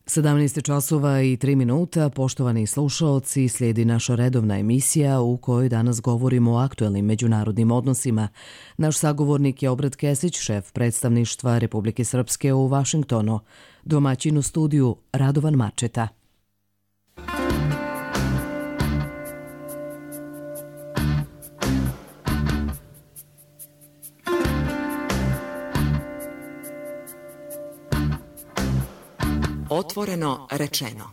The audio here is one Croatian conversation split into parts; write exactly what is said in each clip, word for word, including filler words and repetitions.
sedamnaest časova i tri minuta, poštovani slušaoci, slijedi naša redovna emisija u kojoj danas govorimo o aktuelnim međunarodnim odnosima. Naš sagovornik je Obrat Kesić, šef predstavništva Republike Srpske u Vašingtonu, domaćin u studiju Radovan Mačeta. Otvoreno rečeno.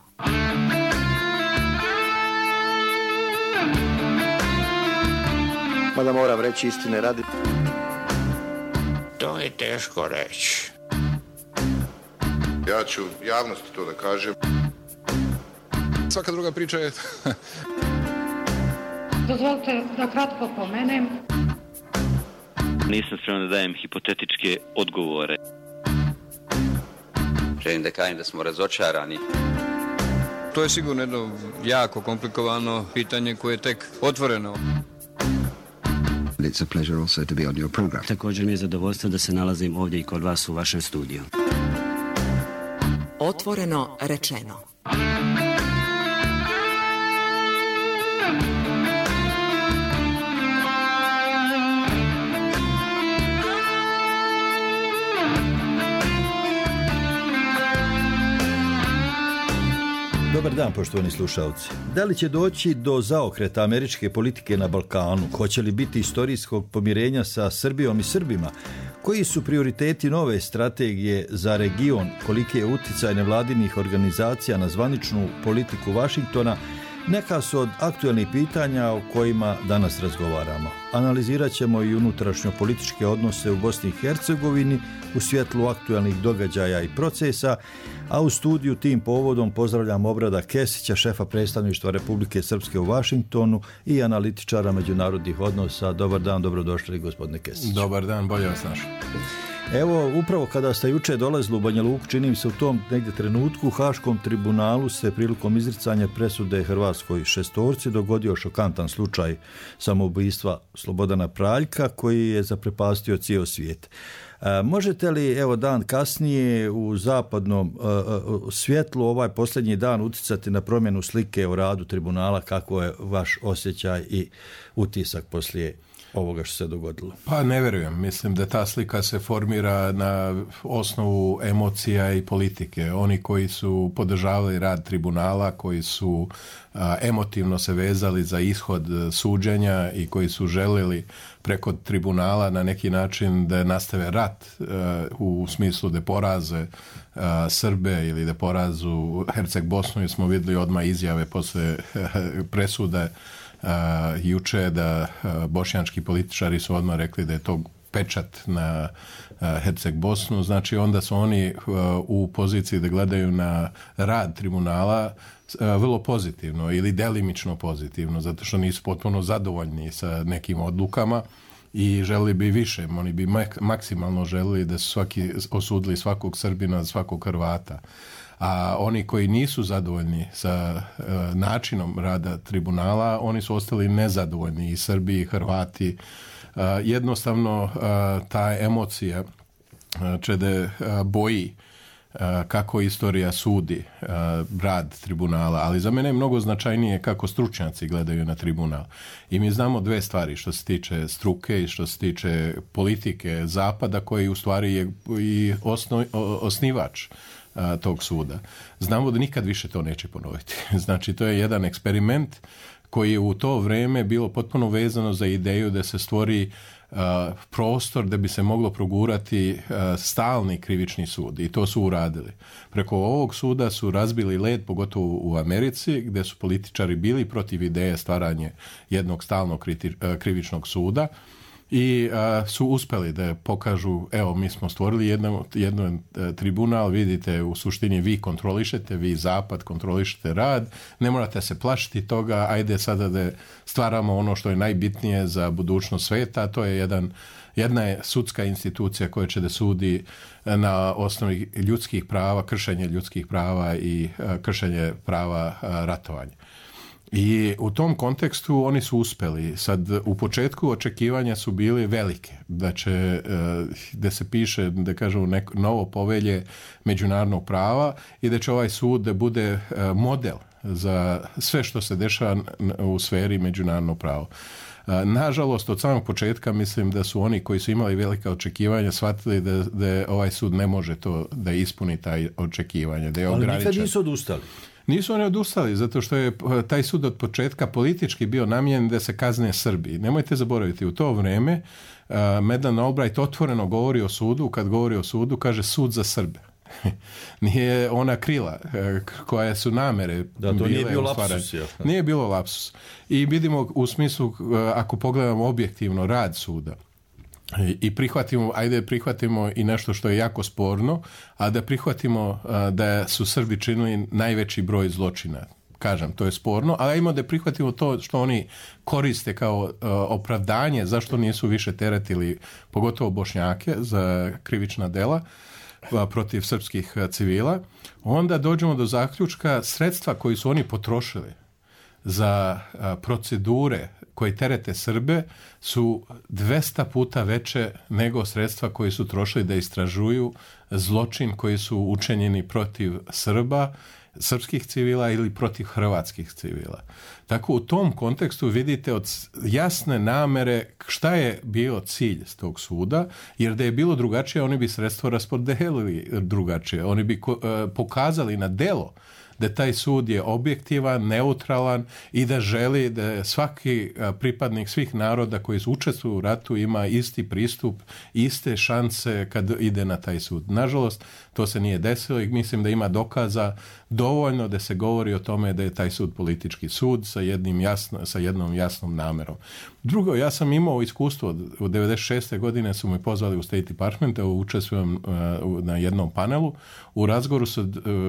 Mada moram reći istine radi. To je teško reći. Ja ću javnosti to da kažem. Svaka druga priča je... Dozvolite da kratko pomenem. Nisam spreman da dajem hipotetičke odgovore. Želim da kažem da smo razočarani. To je sigurno jedno jako komplikovano pitanje koje je tek otvoreno. It's a pleasure also to be on your program. Također mi je zadovoljstvo da se nalazim ovdje i kod vas u vašem studiju. Otvoreno rečeno. Dobar dan, poštovani slušalci. Da li će doći do zaokreta američke politike na Balkanu? Hoće li biti istorijskog pomirenja sa Srbijom i Srbima? Koji su prioriteti nove strategije za region? Koliki je uticaj nevladinih organizacija na zvaničnu politiku Vašingtona? Neka su od aktuelnih pitanja o kojima danas razgovaramo. Analizirat ćemo i unutrašnjo političke odnose u Bosni i Hercegovini u svjetlu aktuelnih događaja i procesa, a u studiju tim povodom pozdravljam Obrada Kesića, šefa predstavništva Republike Srpske u Vašingtonu i analitičara međunarodnih odnosa. Dobar dan, dobrodošli gospodine Kesić. Dobar dan, bolje vas našao. Evo, upravo kada ste juče dolazili u Banja Luku, čini mi se u tom negdje trenutku, u Haškom tribunalu se prilikom izricanja presude hrvatskoj šestorci dogodio šokantan slučaj samoubistva Slobodana Praljka koji je zaprepastio cijel svijet. E, možete li, evo, dan kasnije u zapadnom e, e, svjetlu ovaj posljednji dan uticati na promjenu slike o radu tribunala? Kako je vaš osjećaj i utisak poslije ovoga što se dogodilo? Pa ne vjerujem. Mislim da ta slika se formira na osnovu emocija i politike. Oni koji su podržavali rad tribunala, koji su a, emotivno se vezali za ishod suđenja i koji su željeli preko tribunala na neki način da nastave rat a, u smislu da poraze a, Srbe ili da porazu Herceg Bosnu, jer smo vidjeli odmah izjave posle presude Uh, juče da uh, bošnjački političari su odmah rekli da je to pečat na uh, Herceg Bosnu, znači onda su oni uh, u poziciji da gledaju na rad tribunala uh, vrlo pozitivno ili delimično pozitivno, zato što nisu potpuno zadovoljni sa nekim odlukama i želi bi više, oni bi mak- maksimalno želili da su svaki osudili svakog Srbina, svakog Hrvata. A oni koji nisu zadovoljni sa e, načinom rada tribunala, oni su ostali nezadovoljni, i Srbi i Hrvati. E, jednostavno e, ta emocija e, će da e, boji e, kako istorija sudi e, rad tribunala, ali za mene je mnogo značajnije kako stručnjaci gledaju na tribunal. I mi znamo dve stvari što se tiče struke i što se tiče politike Zapada, koji u stvari je i osno, osnivač A, tog suda. Znamo da nikad više to neće ponoviti. Znači, to je jedan eksperiment koji je u to vrijeme bilo potpuno vezano za ideju da se stvori a, prostor da bi se moglo progurati a, stalni krivični sud, i to su uradili. Preko ovog suda su razbili led, pogotovo u Americi, gdje su političari bili protiv ideje stvaranje jednog stalnog kriti, a, krivičnog suda, i a, su uspjeli da pokažu, evo, mi smo stvorili jedan, jedan tribunal, vidite, u suštini vi kontrolišete, vi Zapad kontrolišete rad, ne morate se plašiti toga, ajde sada da stvaramo ono što je najbitnije za budućnost sveta, to je jedan, jedna je sudska institucija koja će da sudi na osnovi ljudskih prava, kršenje ljudskih prava i a, kršenje prava a, ratovanja. I u tom kontekstu oni su uspjeli. Sad, u početku očekivanja su bili velike, da će, da se piše, da kažemo, neko novo povelje međunarodnog prava i da će ovaj sud da bude model za sve što se dešava u sferi međunarodnog prava. Nažalost, od samog početka mislim da su oni koji su imali velika očekivanja shvatili da, da ovaj sud ne može to da ispuni taj očekivanje, da je ograničen. Ali nikad nisu odustali. Nisu oni odustali, zato što je taj sud od početka politički bio namijenjen da se kazne Srbi. Nemojte zaboraviti, u to vrijeme uh, Madeleine Albright otvoreno govori o sudu, kad govori o sudu, kaže sud za Srbe. Nije ona krila koja su namere da, to bile, nije bio lapsus. Ja. Nije bilo lapsus. I vidimo u smislu, ako pogledamo objektivno rad suda, i prihvatimo, ajde prihvatimo i nešto što je jako sporno, a da prihvatimo da su Srbi činili najveći broj zločina. Kažem, to je sporno, ali ajmo da prihvatimo to što oni koriste kao opravdanje zašto nisu više teretili, pogotovo Bošnjake, za krivična dela protiv srpskih civila. Onda dođemo do zaključka, sredstva koji su oni potrošili za procedure koji terete Srbe su dvesta puta veće nego sredstva koji su trošili da istražuju zločin koji su učinjeni protiv Srba, srpskih civila ili protiv hrvatskih civila. Tako u tom kontekstu vidite od jasne namere šta je bio cilj s tog suda, jer da je bilo drugačije oni bi sredstvo raspodelili drugačije. Oni bi pokazali na delo da taj sud je objektivan, neutralan i da želi da svaki pripadnik svih naroda koji su učestvuju u ratu ima isti pristup, iste šanse kad ide na taj sud. Nažalost, to se nije desilo i mislim da ima dokaza dovoljno da se govori o tome da je taj sud politički sud sa, jednim jasno, sa jednom jasnom namerom. Drugo, ja sam imao iskustvo, u devedeset šeste godine su me pozvali u State Department, učestvujem uh, na jednom panelu. U razgovoru su uh,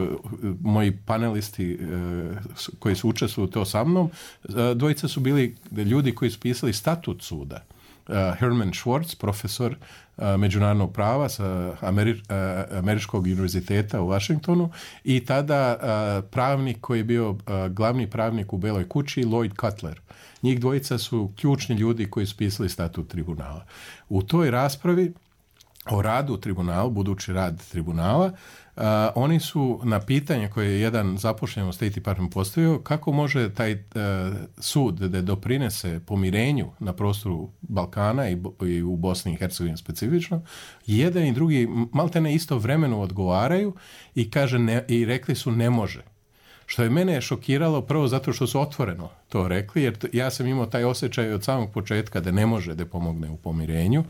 moji panelisti uh, koji su učestvovali to sa mnom, uh, dvojica su bili ljudi koji su pisali statut suda. Uh, Herman Schwartz, profesor uh, međunarodnog prava sa Ameri- uh, Američkog univerziteta u Washingtonu, i tada uh, pravnik koji je bio uh, glavni pravnik u Beloj kući, Lloyd Cutler. Njih dvojica su ključni ljudi koji su pisali statut tribunala. U toj raspravi o radu tribunala, budući rad tribunala, uh, oni su na pitanje koje je jedan zapošljen u State Department postavio, kako može taj uh, sud da doprinese pomirenju na prostoru Balkana i, i u Bosni i Hercegovini specifično, jedan i drugi maltene istovremeno odgovaraju i, kaže ne, i rekli su ne može. Što je mene šokiralo prvo zato što su otvoreno to rekli, jer ja sam imao taj osjećaj od samog početka da ne može da pomogne u pomirenju.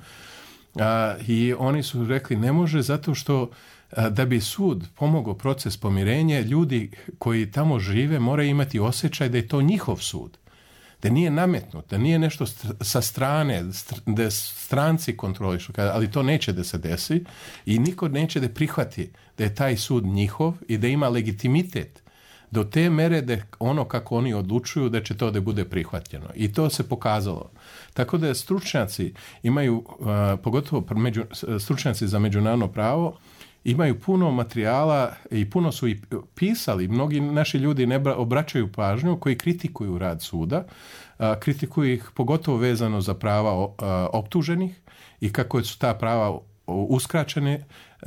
A, i oni su rekli ne može zato što a, da bi sud pomogao proces pomirenja, ljudi koji tamo žive moraju imati osjećaj da je to njihov sud, da nije nametnut, da nije nešto sa strane, da stranci kontrolišu, ali to neće da se desi i niko neće da prihvati da je taj sud njihov i da ima legitimitet do te mere da ono kako oni odlučuju da će to da bude prihvaćeno. I to se pokazalo. Tako da stručnjaci imaju, uh, pogotovo među, stručnjaci za međunarodno pravo, imaju puno materijala i puno su i pisali. Mnogi naši ljudi ne obraćaju pažnju koji kritikuju rad suda. Uh, kritikuju ih pogotovo vezano za prava uh, optuženih i kako su ta prava uskraćene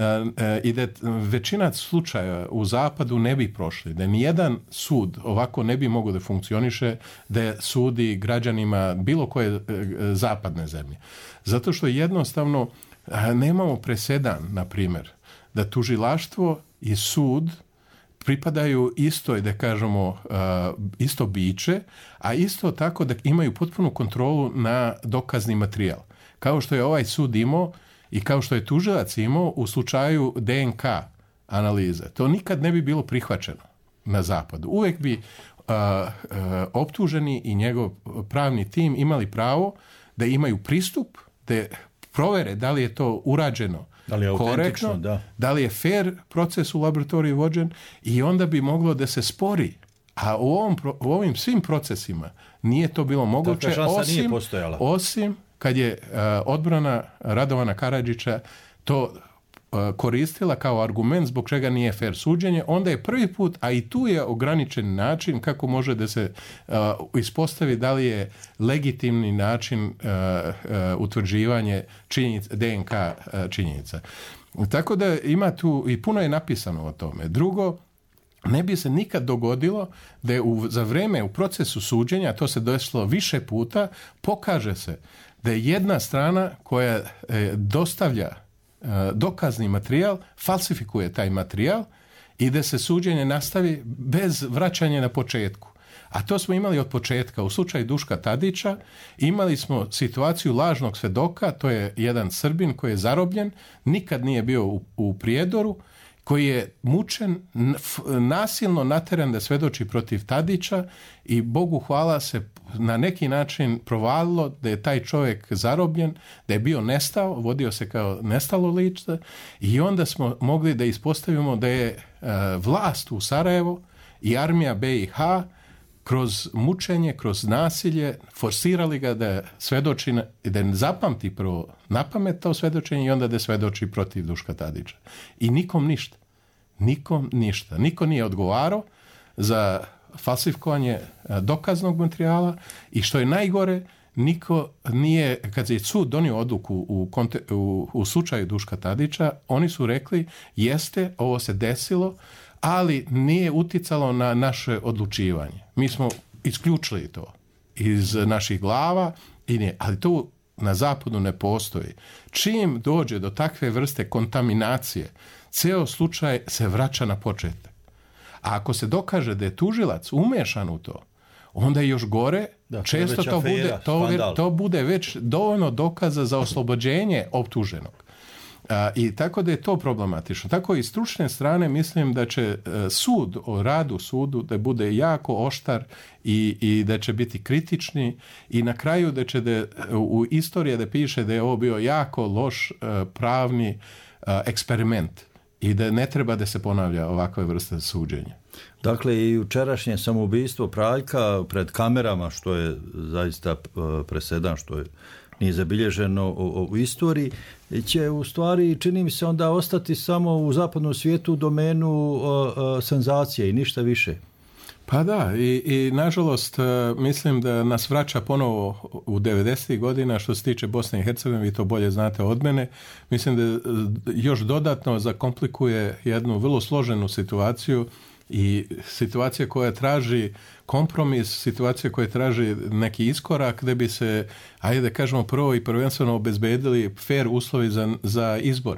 i da većina slučaja u zapadu ne bi prošli, da nijedan sud ovako ne bi mogao da funkcioniše da sudi građanima bilo koje zapadne zemlje. Zato što jednostavno nemamo presedan, na primjer, da tužilaštvo i sud pripadaju istoj, da kažemo, isto biće, a isto tako da imaju potpunu kontrolu na dokazni materijal. Kao što je ovaj sud imao i kao što je tužilac imao u slučaju D N K analize. To nikad ne bi bilo prihvaćeno na zapadu. Uvijek bi uh, uh, optuženi i njegov pravni tim imali pravo da imaju pristup, da provere da li je to urađeno da li je korektno, da. da li je fair proces u laboratoriju vođen i onda bi moglo da se spori. A u, ovom, u ovim svim procesima nije to bilo moguće, osim, osim kad je uh, odbrana Radovana Karadžića to koristila kao argument zbog čega nije fair suđenje, onda je prvi put, a i tu je ograničen način kako može da se uh, ispostavi da li je legitimni način uh, uh, utvrđivanje činjenica, D N K uh, činjenica. Tako da ima tu, i puno je napisano o tome. Drugo, ne bi se nikad dogodilo da je u, za vreme u procesu suđenja, to se desilo više puta, pokaže se da je jedna strana koja e, dostavlja e, dokazni materijal, falsifikuje taj materijal i da se suđenje nastavi bez vraćanja na početku. A to smo imali od početka. U slučaju Duška Tadića imali smo situaciju lažnog svedoka, to je jedan Srbin koji je zarobljen, nikad nije bio u, u prijedoru, koji je mučen, nasilno nateran da svedoči protiv Tadića i Bogu hvala se na neki način provalilo da je taj čovjek zarobljen, da je bio nestao, vodio se kao nestalo lice i onda smo mogli da ispostavimo da je uh, vlast u Sarajevu i armija B i H kroz mučenje, kroz nasilje forsirali ga da svedoči, da ne zapamti prvo napamet to svedočenje i onda da svedoči protiv Duška Tadića. I nikom ništa. Nikom ništa. Niko nije odgovarao za falsifikovanje dokaznog materijala i što je najgore, niko nije, kad je sud donio odluku u, konte, u, u slučaju Duška Tadića, oni su rekli jeste, ovo se desilo, ali nije uticalo na naše odlučivanje. Mi smo isključili to iz naših glava, i nije, ali to na zapadu ne postoji. Čim dođe do takve vrste kontaminacije, ceo slučaj se vraća na početak. A ako se dokaže da je tužilac umešan u to, onda je još gore, da, često to, afera, bude, to, to bude već dovoljno dokaza za oslobođenje optuženog. A, i tako da je to problematično. Tako i s stručne strane mislim da će a, sud o radu sudu da bude jako oštar i, i da će biti kritični i na kraju da će da, u istoriji da piše da je ovo bio jako loš a, pravni a, eksperiment i da ne treba da se ponavlja ovakve vrste suđenja. Dakle, i jučerašnje samoubistvo Praljka pred kamerama, što je zaista presedan, što je nije zabilježeno u, u istoriji, će u stvari, čini mi se, onda ostati samo u zapadnom svijetu u domenu uh, uh, senzacije i ništa više. Pa da, i, i nažalost mislim da nas vraća ponovo u devedesetih godina što se tiče Bosne i Hercegovine, vi to bolje znate od mene. Mislim da još dodatno zakomplikuje jednu vrlo složenu situaciju i situacija koja traži kompromis, situacija koja traži neki iskorak da bi se, ajde da kažemo prvo i prvenstveno obezbedili fair uslovi za, za izbore.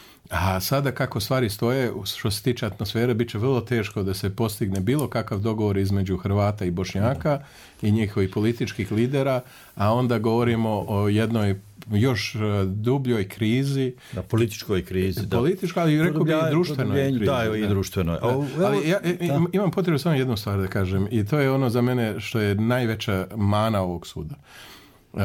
A sada kako stvari stoje, što se tiče atmosfere, bit će vrlo teško da se postigne bilo kakav dogovor između Hrvata i Bošnjaka i njihovih političkih lidera, a onda govorimo o jednoj još dubljoj krizi. Na političkoj krizi. Političkoj, ali rekao bi i društvenoj krizi. Da, i društvenoj. Da. Ali ja imam potrebu samo jednu stvar da kažem i to je ono za mene što je najveća mana ovog suda. Uh,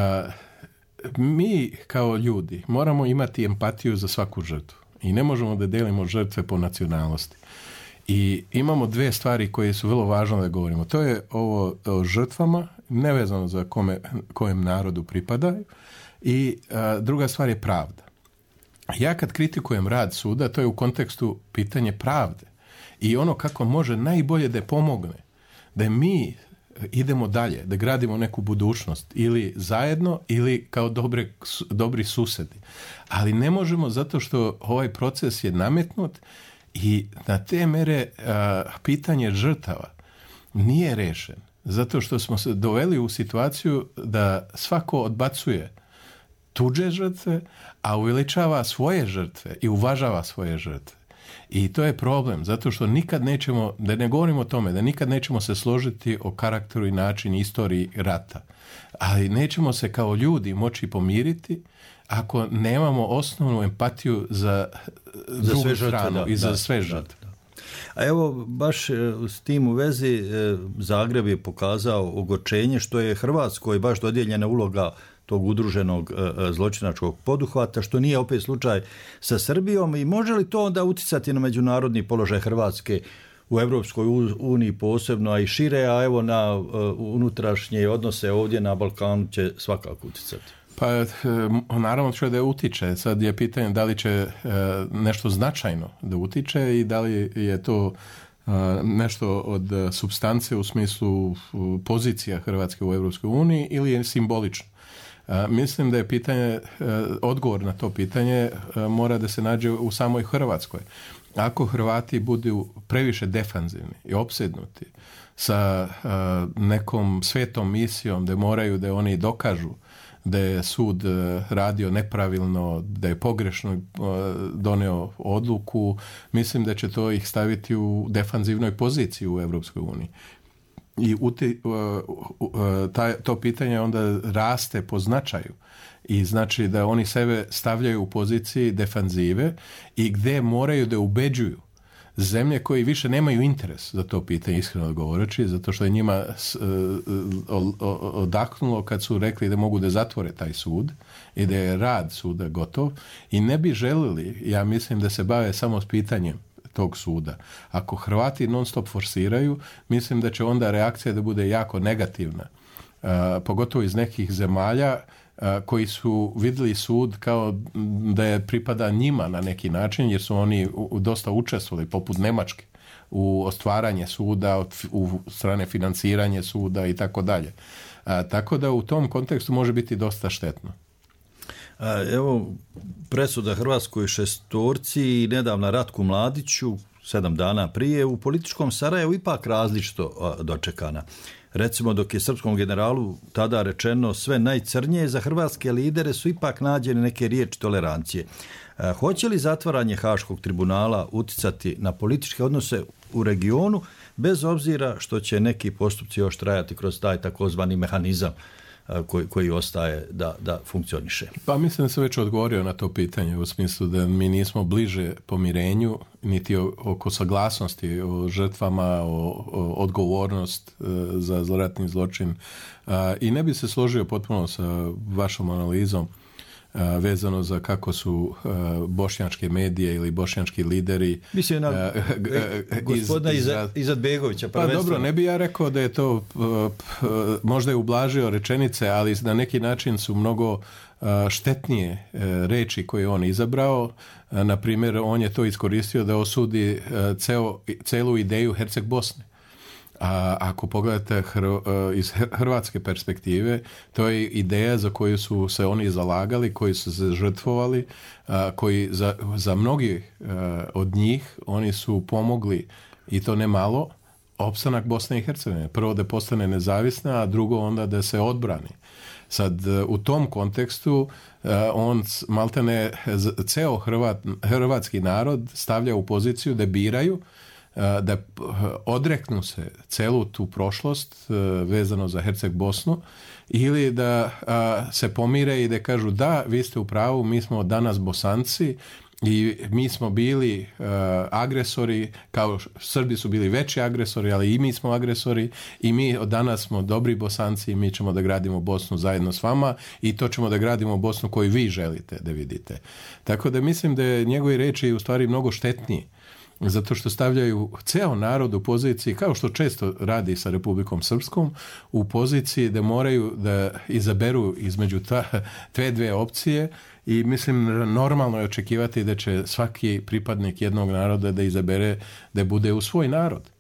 mi kao ljudi moramo imati empatiju za svaku žrtvu. I ne možemo da delimo žrtve po nacionalnosti. I imamo dve stvari koje su vrlo važno da govorimo. To je ovo o žrtvama, nevezano za kome, kojem narodu pripadaju. I a, druga stvar je pravda. Ja kad kritikujem rad suda, to je u kontekstu pitanje pravde. I ono kako može najbolje da pomogne. Da mi idemo dalje, da gradimo neku budućnost ili zajedno ili kao dobre, dobri susedi. Ali ne možemo zato što ovaj proces je nametnut i na te mere a, pitanje žrtava nije rešen. Zato što smo se doveli u situaciju da svako odbacuje tuđe žrtve, a uveličava svoje žrtve i uvažava svoje žrtve. I to je problem, zato što nikad nećemo, da ne govorimo o tome, da nikad nećemo se složiti o karakteru i načinu istoriji rata. Ali nećemo se kao ljudi moći pomiriti ako nemamo osnovnu empatiju za, za drugu sve žrtve, stranu da, i za da, sve da, žrtve. Da. A evo, baš s tim u vezi, Zagreb je pokazao ogorčenje što je Hrvatskoj baš dodijeljena uloga tog udruženog zločinačkog poduhvata, što nije opet slučaj sa Srbijom, i može li to onda uticati na međunarodni položaj Hrvatske u Europskoj uniji posebno, a i šire, a evo na unutrašnje odnose ovdje na Balkanu će svakako uticati? Pa naravno će da utiče. Sad je pitanje da li će nešto značajno da utiče i da li je to nešto od supstance u smislu pozicija Hrvatske u Europskoj uniji ili je simbolično. Mislim da je pitanje, odgovor na to pitanje mora da se nađe u samoj Hrvatskoj. Ako Hrvati budu previše defanzivni i opsednuti sa nekom svetom misijom da moraju da oni dokažu da je sud radio nepravilno, da je pogrešno doneo odluku, mislim da će to ih staviti u defanzivnoj poziciji u Europskoj uniji. I uti, taj, to pitanje onda raste po značaju i znači da oni sebe stavljaju u poziciji defanzive i gdje moraju da ubeđuju zemlje koji više nemaju interes za to pitanje, iskreno govoreći, zato što je njima odahnulo kad su rekli da mogu da zatvore taj sud i da je rad suda gotov i ne bi želili, ja mislim, da se bave samo s pitanjem tog suda. Ako Hrvati non stop forsiraju, mislim da će onda reakcija da bude jako negativna. Uh, pogotovo iz nekih zemalja uh, koji su vidjeli sud kao da je pripada njima na neki način, jer su oni u, dosta učestvovali, poput Nemačke, u ostvaranje suda, u strane financiranje suda i tako dalje. Tako da u tom kontekstu može biti dosta štetno. Evo, presuda Hrvatskoj šestorci i nedavna Ratku Mladiću, sedam dana prije, u političkom Sarajevu ipak različito dočekana. Recimo, dok je srpskom generalu tada rečeno sve najcrnije, za hrvatske lidere su ipak nađene neke riječi tolerancije. Hoće li zatvaranje Haškog tribunala uticati na političke odnose u regionu, bez obzira što će neki postupci još trajati kroz taj takozvani mehanizam koji, koji ostaje da, da funkcioniše? Pa mislim da sam već odgovorio na to pitanje u smislu da mi nismo bliže pomirenju, niti oko saglasnosti o žrtvama, o, o odgovornost za zloratni zločin. I ne bi se složio potpuno sa vašom analizom vezano za kako su bošnjačke medije ili bošnjački lideri. Mislim na gospodina iz, Izetbegovića. Pa dobro, ne bi ja rekao da je to, možda je ublažio rečenice, ali na neki način su mnogo štetnije reči koje on izabrao. Na primjer, on je to iskoristio da osudi ceo, celu ideju Herceg Bosne. A ako pogledate iz hrvatske perspektive, to je ideja za koju su se oni zalagali, koji su se žrtvovali, koji za, za mnogi od njih oni su pomogli, i to ne malo, opstanak Bosne i Hercegovine. Prvo da postane nezavisna, a drugo onda da se odbrani. Sad, u tom kontekstu on maltene ceo Hrvat, hrvatski narod stavlja u poziciju da biraju, da odreknu se celu tu prošlost vezano za Herceg Bosnu ili da se pomire i da kažu da, vi ste u pravu, mi smo danas Bosanci i mi smo bili agresori, kao Srbi su bili veći agresori, ali i mi smo agresori i mi od danas smo dobri Bosanci i mi ćemo da gradimo Bosnu zajedno s vama i to ćemo da gradimo Bosnu koju vi želite da vidite. Tako da mislim da je njegovi reči u stvari mnogo štetniji, zato što stavljaju ceo narod u poziciji, kao što često radi sa Republikom Srpskom, u poziciji da moraju da izaberu između ta, te dve opcije i mislim normalno je očekivati da će svaki pripadnik jednog naroda da izabere da bude u svoj narod.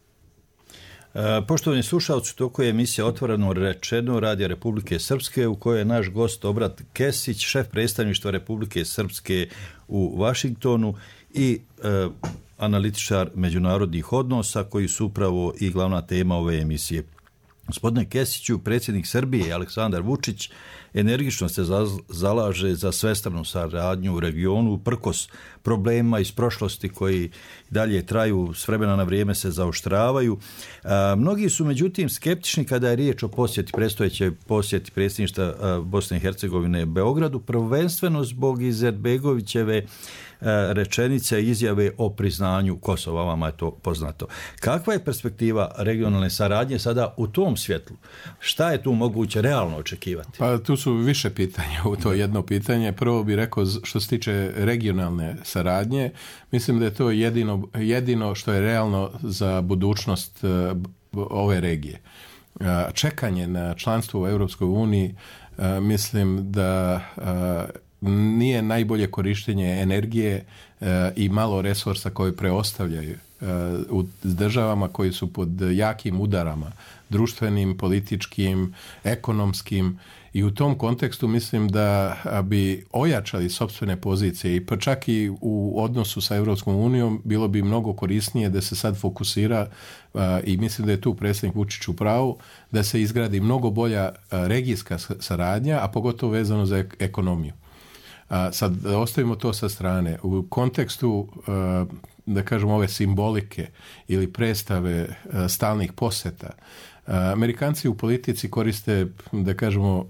E, poštovani slušalci, toko je emisija Otvoreno rečeno Radija Republike Srpske, u kojoj je naš gost Obrat Kesić, šef predstavništva Republike Srpske u Vašingtonu i e, analitičar međunarodnih odnosa, koji su upravo i glavna tema ove emisije. Gospodine Kesiću, predsjednik Srbije Aleksandar Vučić energično se zalaže za svestranu saradnju u regionu, prkos problema iz prošlosti koji dalje traju, s vremena na vrijeme se zaoštravaju. A, mnogi su međutim skeptični kada je riječ o posjeti, predstojećoj posjeti predsjedništva Bosne i Hercegovine Beogradu, prvenstveno zbog Izetbegovićeve rečenice izjave o priznanju Kosova, vama je to poznato. Kakva je perspektiva regionalne saradnje sada u tom svjetlu? Šta je tu moguće realno očekivati? Pa tu su više pitanja u to jedno pitanje. Prvo bih rekao što se tiče regionalne saradnje, mislim da je to jedino, jedino što je realno za budućnost ove regije. Čekanje na članstvo u Europskoj uniji mislim da nije najbolje korištenje energije i malo resursa koje preostavljaju u državama koji su pod jakim udarama, društvenim, političkim, ekonomskim, i u tom kontekstu mislim da bi ojačali sopstvene pozicije i pa čak i u odnosu sa Europskom unijom bilo bi mnogo korisnije da se sad fokusira, i mislim da je tu predsjednik Vučić u pravu, da se izgradi mnogo bolja regijska saradnja, a pogotovo vezano za ekonomiju. Sad ostavimo to sa strane. U kontekstu, da kažem, ove simbolike ili predstave stalnih poseta, Amerikanci u politici koriste, da kažemo,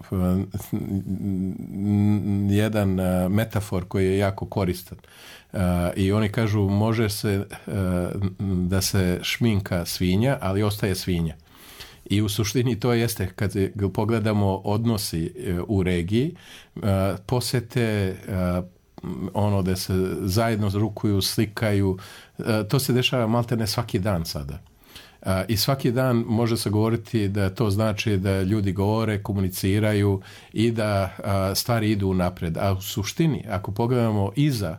jedan metafor koji je jako koristan. I oni kažu, može se da se šminka svinja, ali ostaje svinja. I u suštini to jeste, kad pogledamo odnosi u regiji, posete, ono da se zajedno rukuju, slikaju, to se dešava maltene svaki dan sada. I svaki dan može se govoriti da to znači da ljudi govore, komuniciraju i da stvari idu napred. A u suštini, ako pogledamo iza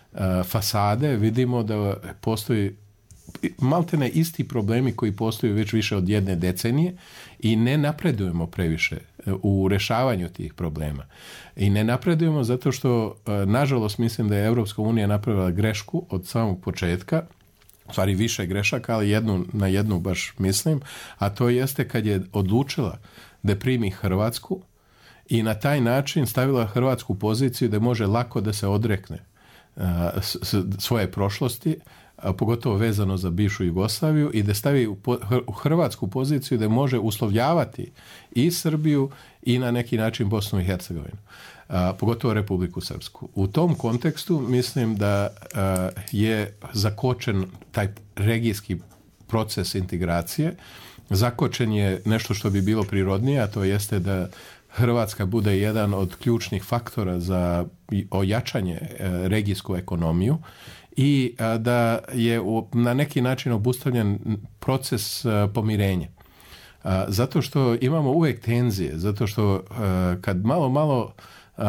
fasade, vidimo da postoji maltene isti problemi koji postoje već više od jedne decenije i ne napredujemo previše u rješavanju tih problema. I ne napredujemo zato što, nažalost, mislim da je Europska unija napravila grešku od samog početka, u stvari više grešaka, ali jednu, na jednu baš mislim, a to jeste kad je odlučila da primi Hrvatsku i na taj način stavila Hrvatsku u poziciju da može lako da se odrekne uh, s, svoje prošlosti, a pogotovo vezano za bivšu Jugoslaviju, i da stavi u, po, u Hrvatsku poziciju da može uslovljavati i Srbiju i na neki način Bosnu i Hercegovinu. A, pogotovo Republiku Srpsku. U tom kontekstu mislim da a, je zakočen taj regijski proces integracije. Zakočen je nešto što bi bilo prirodnije, a to jeste da Hrvatska bude jedan od ključnih faktora za ojačanje a, regijsku ekonomiju i a, da je u, na neki način obustavljen proces a, pomirenja. A, zato što imamo uvijek tenzije, zato što a, kad malo malo Uh,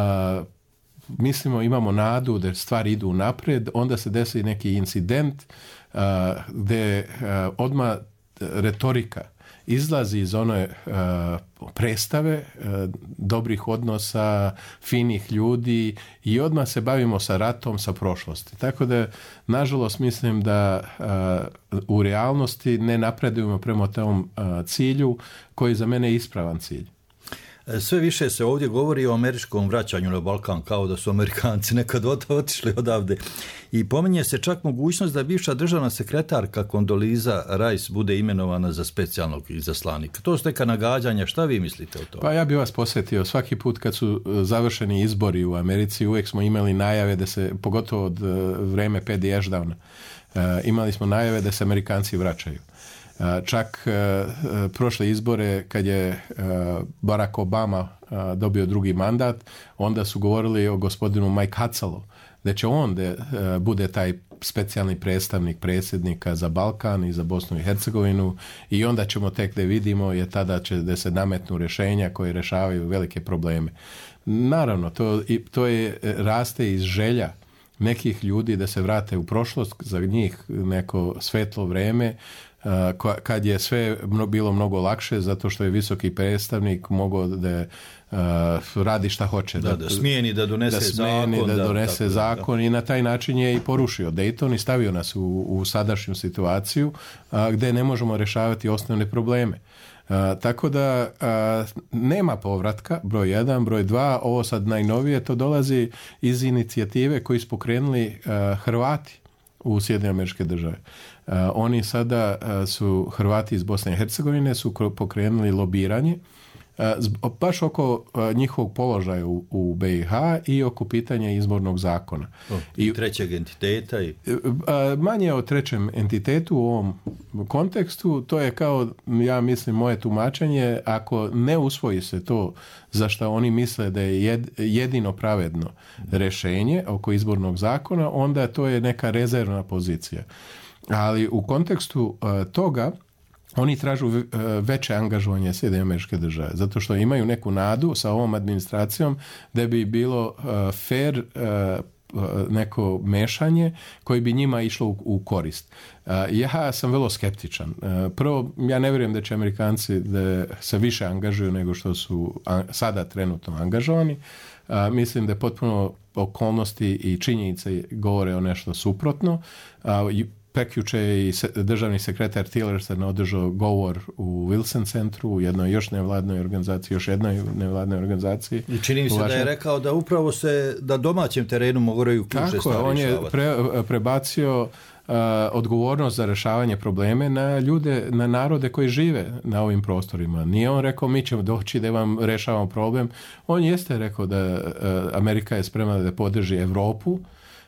mislimo, imamo nadu da stvari idu naprijed, onda se desi neki incident uh, gdje uh, odmah retorika izlazi iz one uh, predstave uh, dobrih odnosa, finih ljudi, i odmah se bavimo sa ratom, sa prošlosti. Tako da, nažalost, mislim da uh, u realnosti ne napredujemo prema tom uh, cilju koji za mene je ispravan cilj. Sve više se ovdje govori o američkom vraćanju na Balkan, kao da su Amerikanci nekad otišli odavde. I pominje se čak mogućnost da bivša državna sekretarka Kondoliza Rice bude imenovana za specijalnog izaslanika. To su neka nagađanja. Šta vi mislite o tome? Pa ja bih vas posjetio. Svaki put kad su završeni izbori u Americi, uvijek smo imali najave da se, pogotovo od vreme Paddy Ashdowna, imali smo najave da se Amerikanci vraćaju. Čak uh, prošle izbore, kad je uh, Barack Obama uh, dobio drugi mandat, onda su govorili o gospodinu Mike Hatzalu, da će on da uh, bude taj specijalni predstavnik predsjednika za Balkan i za Bosnu i Hercegovinu, i onda ćemo tek da vidimo je tada će da se nametnu rješenja koje rješavaju velike probleme. Naravno, to, to je raste iz želja nekih ljudi da se vrate u prošlost, za njih neko svetlo vreme, kad je sve bilo mnogo lakše, zato što je visoki predstavnik mogao da uh, radi šta hoće. Da, da smijeni, da donese da smijeni, zakon. Da, da donese tako, zakon da. I na taj način je i porušio Dayton i stavio nas u, u sadašnju situaciju uh, gdje ne možemo rješavati osnovne probleme. Uh, tako da uh, nema povratka, broj jedan, broj dva, ovo sad najnovije, to dolazi iz inicijative koju su pokrenuli uh, Hrvati u Sjedinjene Američke Države. Uh, oni sada uh, su, Hrvati iz Bosne i Hercegovine su pokrenuli lobiranje uh, baš oko uh, njihovog položaja u, u B i H i oko pitanja izbornog zakona. O, I, I trećeg entiteta? I... Uh, uh, manje o trećem entitetu u ovom kontekstu, to je kao, ja mislim, moje tumačenje, ako ne usvoji se to za što oni misle da je jed, jedino pravedno rješenje oko izbornog zakona, onda to je neka rezervna pozicija. Ali u kontekstu uh, toga oni tražu veće angažovanje Sjedinjenih Američkih Država, zato što imaju neku nadu sa ovom administracijom da bi bilo fair neko mešanje koje bi njima išlo u korist. Ja sam vrlo skeptičan. Prvo, ja ne vjerujem da će Amerikanci da se više angažuju nego što su sada trenutno angažovani. Mislim da je potpuno okolnosti i činjenice govore o nešto suprotno. Prekjuče je i državni sekretar Tillerson održao govor u Wilson centru, u jednoj još nevladnoj organizaciji, još jednoj nevladnoj organizaciji. I čini mi se da je rekao da upravo se na domaćem terenu moraju ključne stvari on je rješavati. Pre, prebacio uh, odgovornost za rješavanje probleme na ljude, na narode koji žive na ovim prostorima. Nije on rekao mi ćemo doći da vam rješavamo problem. On jeste rekao da uh, Amerika je spremna da podrži Europu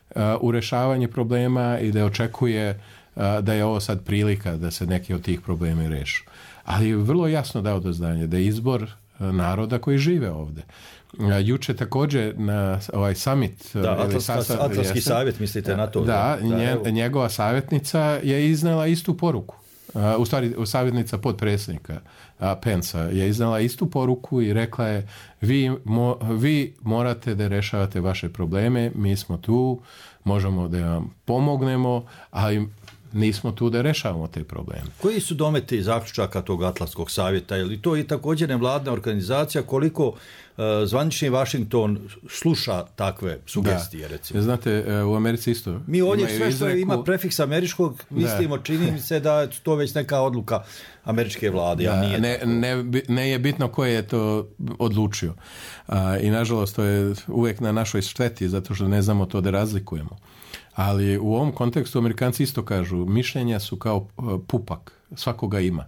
u rješavanje problema i da očekuje da je ovo sad prilika da se neki od tih problema rešu. Ali je vrlo jasno dao do znanja da je izbor naroda koji žive ovdje. Juče također na ovaj summit... Da, Atlantski, Atlantski savjet, mislite na to? Da, da, nje, da njegova savjetnica je iznela istu poruku. U stvari, savjetnica potpredsjednika Pensa je iznala istu poruku i rekla je vi, mo, vi morate da rješavate vaše probleme, mi smo tu, možemo da vam pomognemo, ali nismo tu da rješavamo te probleme. Koji su dometi zaključaka tog Atlantskog savjeta? Je li to i također nevladna organizacija? Koliko uh, zvanični Washington sluša takve sugestije, da. recimo? Znate, u Americi isto. Mi ovdje sve što izreku... ima prefiks američkog, mislimo, da. Čini mi se da je to već neka odluka američke vlade. Da, ja, nije ne, ne, ne je bitno ko je to odlučio. A, I nažalost to je uvijek na našoj šteti, zato što ne znamo to da razlikujemo. Ali u ovom kontekstu Amerikanci isto kažu, mišljenja su kao pupak, svakoga ima.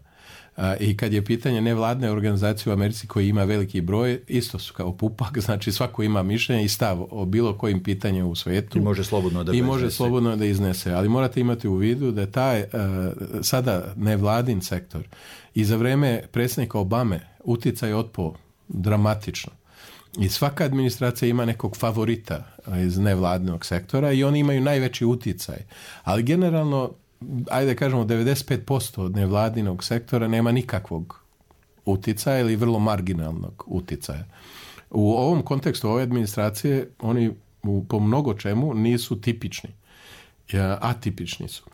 I kad je pitanje nevladne organizacije u Americi koji ima veliki broj, isto su kao pupak, znači svako ima mišljenje i stav o bilo kojim pitanjem u svijetu. I može slobodno da I može slobodno da iznese. Ali morate imati u vidu da taj sada nevladin sektor i za vrijeme predsjednika Obame uticaj je otpao dramatično. I svaka administracija ima nekog favorita iz nevladnog sektora i oni imaju najveći uticaj. Ali generalno, ajde kažemo, devedeset pet posto od nevladinog sektora nema nikakvog uticaja ili vrlo marginalnog uticaja. U ovom kontekstu ove administracije oni po mnogo čemu nisu tipični, atipični su.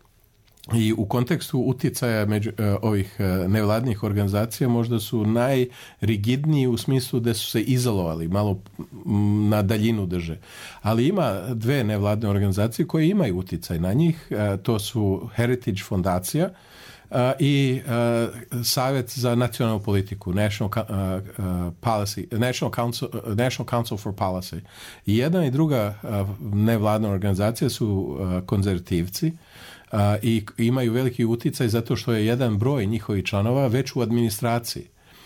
I u kontekstu uticaja među, uh, ovih uh, nevladnih organizacija možda su najrigidniji u smislu da su se izolovali, malo m, na daljinu drže. Ali ima dve nevladne organizacije koje imaju uticaj na njih. Uh, to su Heritage fondacija uh, i uh, Savjet za nacionalnu politiku, National, uh, uh, Policy, National, Council, uh, National Council for Policy. I jedna i druga uh, nevladna organizacija su uh, konzervativci, Uh, i imaju veliki uticaj zato što je jedan broj njihovih članova već u administraciji.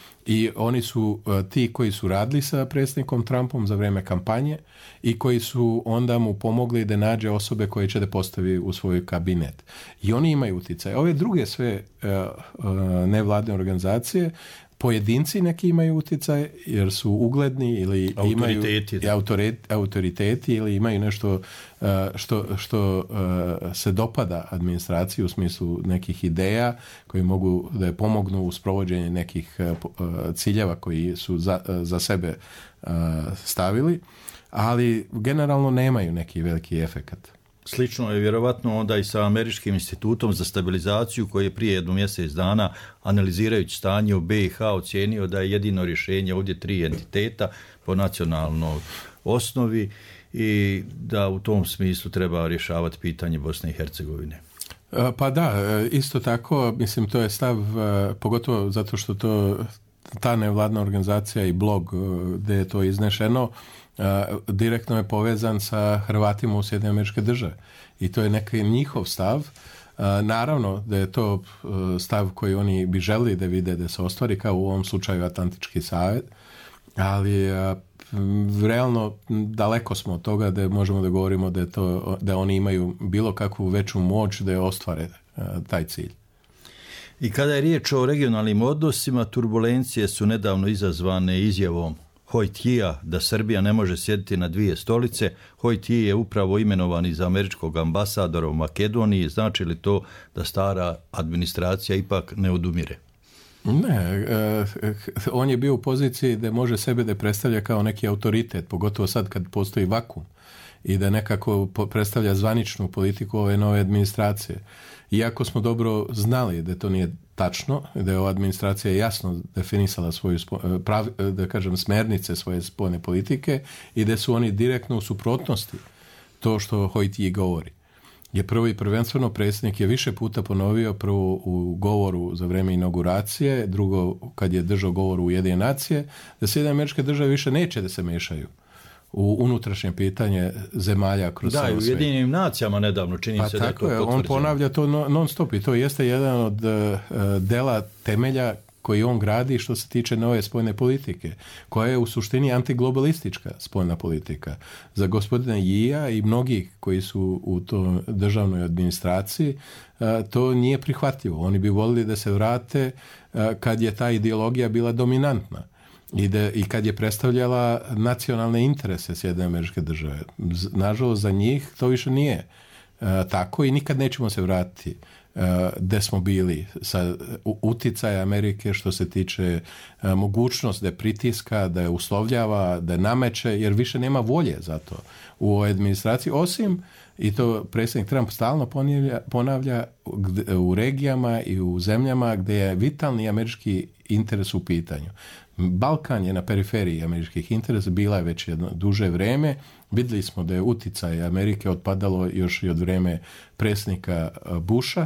I oni su uh, ti koji su radili sa predsjednikom Trumpom za vrijeme kampanje i koji su onda mu pomogli da nađe osobe koje će da postavi u svoj kabinet. I oni imaju uticaj. Ove druge sve uh, uh, nevladne organizacije, pojedinci neki imaju uticaj jer su ugledni ili autoriteti, imaju autorit, autoriteti ili imaju nešto uh, što, što uh, se dopada administraciji u smislu nekih ideja koji mogu da je pomognu u sprovođenju nekih uh, ciljeva koji su za, uh, za sebe uh, stavili, ali generalno nemaju neki veliki efekat. Slično je vjerovatno onda i sa Američkim institutom za stabilizaciju koji je prije jedno mjesec dana analizirajući stanje u B i H ocijenio da je jedino rješenje ovdje tri entiteta po nacionalnoj osnovi i da u tom smislu treba rješavati pitanje Bosne i Hercegovine. Pa da, isto tako, mislim, to je stav, pogotovo zato što to ta nevladna organizacija i blog gdje je to iznešeno, Uh, direktno je povezan sa Hrvatima u Sjedinjenim Američke Države. I to je neki njihov stav. Uh, naravno da je to uh, stav koji oni bi želili da vide da se ostvari, kao u ovom slučaju Atlantički savjet, ali uh, realno daleko smo od toga da možemo da govorimo da, je to, da oni imaju bilo kakvu veću moć da je ostvare uh, taj cilj. I kada je riječ o regionalnim odnosima, turbulencije su nedavno izazvane izjavom Hojtija da Srbija ne može sjediti na dvije stolice. Hojtije je upravo imenovan za američkog ambasadora u Makedoniji. Znači li to da stara administracija ipak ne odumire? Ne, eh, on je bio u poziciji da može sebe da predstavlja kao neki autoritet, pogotovo sad kad postoji vakum i da nekako predstavlja zvaničnu politiku ove nove administracije. Iako smo dobro znali da to nije tačno, da je ova administracija jasno definisala svoju prav, da kažem, smernice svoje spoljne politike i da su oni direktno u suprotnosti to što Hojtiji govori. Je prvo i prvenstveno predsjednik je više puta ponovio, prvo u govoru za vrijeme inauguracije, drugo kad je držao govor u Ujedinjene nacije, da Sjedinjene Američke Države više neće da se mešaju u unutrašnje pitanje zemalja kroz da, ceo svijet. Da, i u Ujedinjenim nacijama nedavno čini pa se da je to potvrđeno. On ponavlja to non stop i to jeste jedan od uh, dela temelja koji on gradi što se tiče nove spoljne politike, koja je u suštini antiglobalistička spoljna politika. Za gospodina Jija i mnogi koji su u toj državnoj administraciji uh, to nije prihvatljivo. Oni bi volili da se vrate uh, kad je ta ideologija bila dominantna. I, de, i kad je predstavljala nacionalne interese Sjedinjene Američke Države. Nažalost, za njih to više nije e, tako i nikad nećemo se vratiti e, gde smo bili sa uticaja Amerike što se tiče e, mogućnost da je pritiska, da je uslovljava, da je nameće, jer više nema volje za to u ovoj administraciji, osim, i to predsjednik Trump stalno ponavlja, ponavlja gde, u regijama i u zemljama gdje je vitalni američki interes u pitanju. Balkan je na periferiji američkih interesa, bila je već jedno duže vrijeme. Vidjeli smo da je uticaj Amerike otpadalo još i od vrijeme predsjednika Busha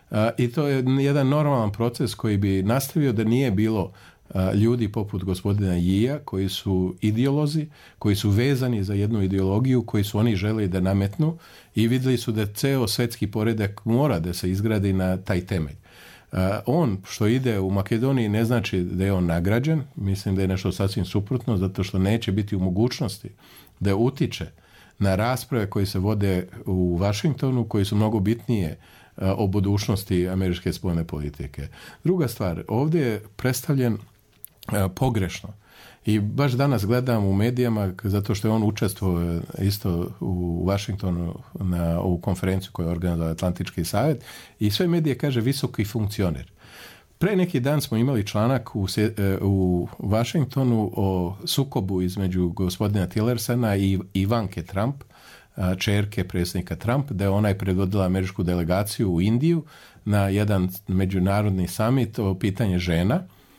i to je jedan normalan proces koji bi nastavio da nije bilo ljudi poput gospodina Jija koji su ideolozi, koji su vezani za jednu ideologiju koju su oni želi da nametnu i vidjeli su da ceo svetski poredak mora da se izgradi na taj temelj. Uh, on što ide u Makedoniji ne znači da je on nagrađen, mislim da je nešto sasvim suprotno, zato što neće biti u mogućnosti da utiče na rasprave koje se vode u Vašingtonu, koji su mnogo bitnije uh, o budućnosti američke spoljne politike. Druga stvar, ovdje je predstavljen uh, pogrešno. I baš danas gledam u medijama, zato što je on učestvovao isto u Vašingtonu na ovu konferenciju koju je organizovao Atlantički savjet i sve medije kaže visoki funkcioner. Pre neki dan smo imali članak u, u Vašingtonu o sukobu između gospodina Tillersona i Ivanke Trump, čerke predsjednika Trump, da je ona je predvodila američku delegaciju u Indiju na jedan međunarodni summit o pitanje žena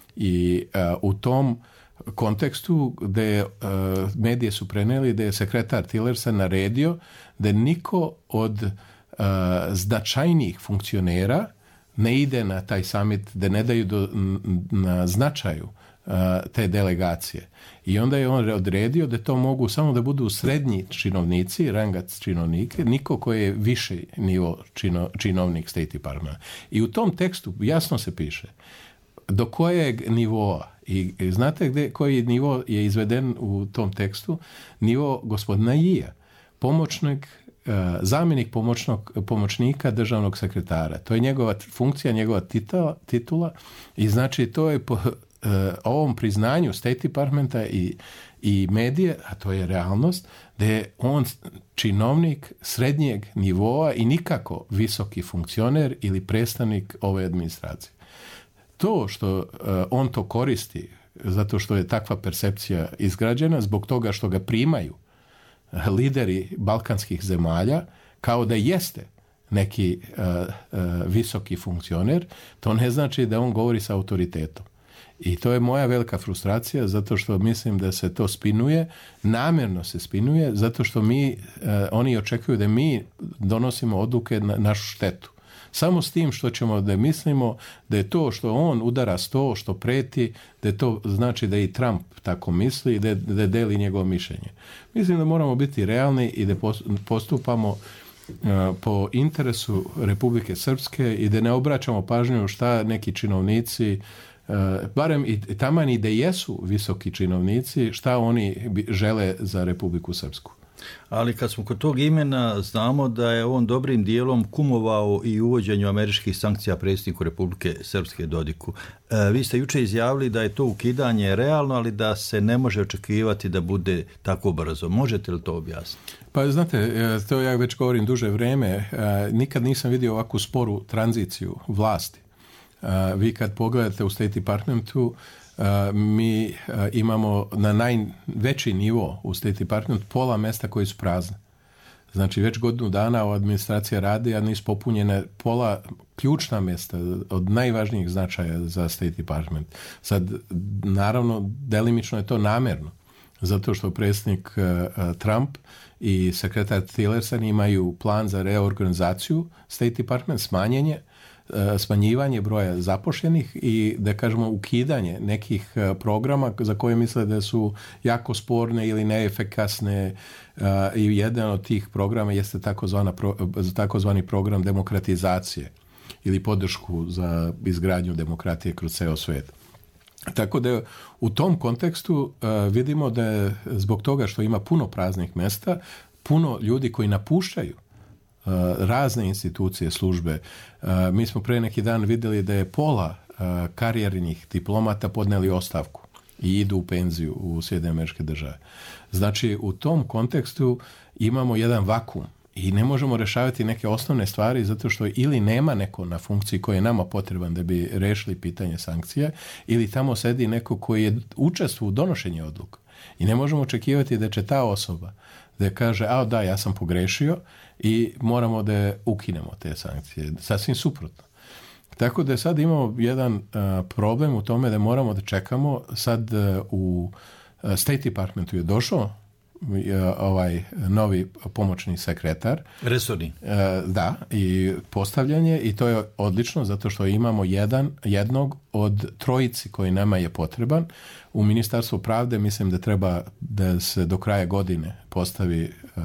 i uh, u tom kontekstu gdje uh, medije su preneli da je sekretar Tillerson naredio da niko od uh, značajnijih funkcionera ne ide na taj summit, da ne daju do, na značaju uh, te delegacije. I onda je on odredio da to mogu samo da budu srednji činovnici, rangac činovnike, niko koji je viši nivo čino, činovnik State Department. I u tom tekstu jasno se piše do kojeg nivoa i znate gdje, koji nivo je izveden u tom tekstu? Nivo gospodina Jija, pomoćnik, zamjenik pomoćnog, pomoćnika državnog sekretara. To je njegova funkcija, njegova titula, titula i znači to je po ovom priznanju State Departmenta i, i medije, a to je realnost, da je on činovnik srednjeg nivoa i nikako visoki funkcioner ili predstavnik ove administracije. To što uh, on to koristi zato što je takva percepcija izgrađena zbog toga što ga primaju lideri balkanskih zemalja kao da jeste neki uh, uh, visoki funkcioner, to ne znači da on govori sa autoritetom. I to je moja velika frustracija zato što mislim da se to spinuje, namjerno se spinuje zato što mi, uh, oni očekuju da mi donosimo odluke na našu štetu. Samo s tim što ćemo da mislimo da je to što on udara sto, što preti, da je to znači da i Trump tako misli i da, da deli njegovo mišljenje. Mislim da moramo biti realni i da postupamo uh, po interesu Republike Srpske i da ne obraćamo pažnju šta neki činovnici, uh, barem i taman i da jesu visoki činovnici, šta oni žele za Republiku Srpsku. Ali kad smo kod tog imena, znamo da je on dobrim dijelom kumovao i uvođenju američkih sankcija predsjedniku Republike Srpske Dodiku. E, vi ste jučer izjavili da je to ukidanje realno, ali da se ne može očekivati da bude tako brzo. Možete li to objasniti? Pa znate, to ja već govorim duže vrijeme. Nikad nisam vidio ovakvu sporu tranziciju vlasti. Vi kad pogledate u State Departmentu, Uh, mi uh, imamo na najveći nivo u State Department pola mjesta koji su prazne. Znači već godinu dana ova administracija radi, a nisu popunjene pola ključna mjesta od najvažnijih značaja za State Department. Sad, naravno, delimično je to namjerno, zato što predsjednik uh, Trump i sekretar Tillerson imaju plan za reorganizaciju State Department, smanjenje smanjivanje broja zaposlenih i da kažemo ukidanje nekih programa za koje misle da su jako sporne ili neefikasne i jedan od tih programa jeste takozvana, takozvani program demokratizacije ili podršku za izgradnju demokratije kroz ceo svijet. Tako da u tom kontekstu vidimo da je zbog toga što ima puno praznih mjesta, puno ljudi koji napuštaju razne institucije, službe. Mi smo pre neki dan vidjeli da je pola karijernih diplomata podneli ostavku i idu u penziju u Sjedinjene Američke Države. Znači, u tom kontekstu imamo jedan vakuum i ne možemo rješavati neke osnovne stvari zato što ili nema neko na funkciji koji je nama potreban da bi rešili pitanje sankcija, ili tamo sedi neko koji je učestvovao u donošenju odluka. I ne možemo očekivati da će ta osoba da kaže, a da, ja sam pogrešio i moramo da ukinemo te sankcije. Sasvim suprotno. Tako da sad imamo jedan uh, problem u tome da moramo da čekamo. Sad uh, u uh, State Departmentu je došao uh, ovaj novi pomoćni sekretar. Resorni. Uh, da, i postavljanje, i to je odlično zato što imamo jedan, jednog od trojici koji nama je potreban. U Ministarstvu pravde mislim da treba da se do kraja godine postavi uh,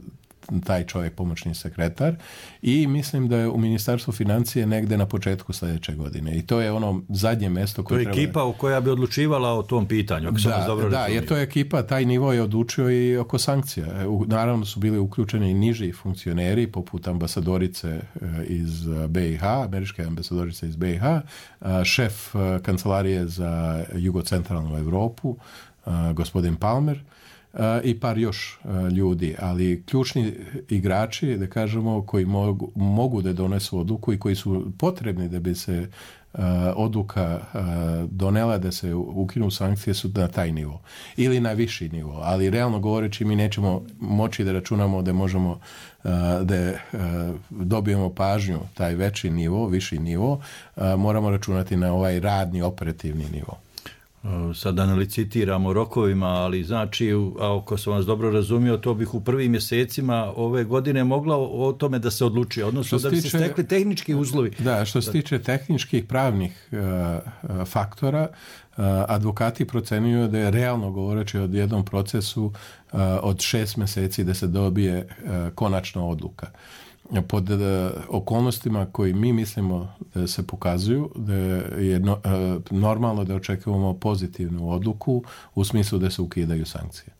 taj čovjek pomoćni sekretar, i mislim da je u Ministarstvu financije negde na početku sljedeće godine. I to je ono zadnje mjesto koje treba... To je ekipa u koja bi odlučivala o tom pitanju. Ako da, dobro da, jer to je ekipa, taj nivo je odlučio i oko sankcija. Naravno su bili uključeni i niži funkcioneri, poput ambasadorice iz B i H, američke ambasadorice iz B i H, šef kancelarije za jugocentralnu Europu, gospodin Palmer, Uh, i par još uh, ljudi, ali ključni igrači, da kažemo, koji mogu, mogu da donesu odluku i koji su potrebni da bi se uh, odluka uh, donela da se ukinu sankcije, su na taj nivo ili na viši nivo, ali realno govoreći mi nećemo moći da računamo da možemo uh, da uh, dobijemo pažnju taj veći nivo, viši nivo, uh, moramo računati na ovaj radni operativni nivo. Sad da ne licitiramo rokovima, ali znači, ako sam vas dobro razumio, to bih u prvim mjesecima ove godine mogla o tome da se odluči, odnosno da bi se stekli tehnički uslovi. Da, što se tiče tehničkih pravnih uh, faktora, uh, advokati procenjuju da je realno govoreći o jednom procesu uh, od šest mjeseci da se dobije uh, konačna odluka. Pod uh, okolnostima koji mi mislimo da se pokazuju, da je no, uh, normalno da očekujemo pozitivnu odluku u smislu da se ukidaju sankcije.